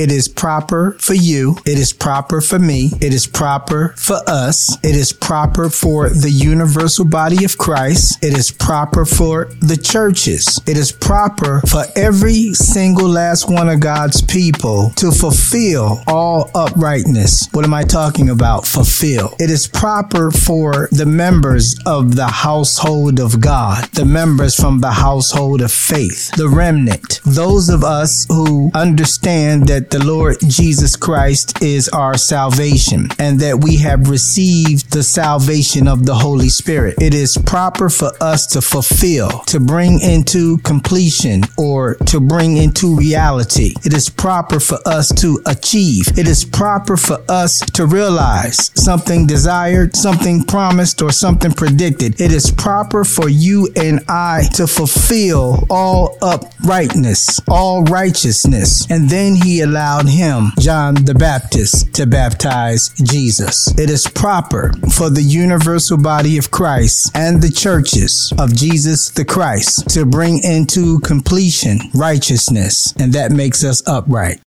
It is proper for you. It is proper for me. It is proper for us. It is proper for the universal body of Christ. It is proper for the churches. It is proper for every single last one of God's people to fulfill all uprightness. What am I talking about? Fulfill. It is proper for the members of the household of God, the members from the household of faith, the remnant, those of us who understand that the Lord Jesus Christ is our salvation and that we have received the salvation of the Holy Spirit. It is proper for us to fulfill, to bring into completion, or to bring into reality. It is proper for us to achieve. It is proper for us to realize something desired, something promised, or something predicted. It is proper for you and I to fulfill all uprightness, all righteousness. And then he allowed him, John the Baptist, to baptize Jesus. It is proper for the universal body of Christ and the churches of Jesus the Christ to bring into completion righteousness, and that makes us upright.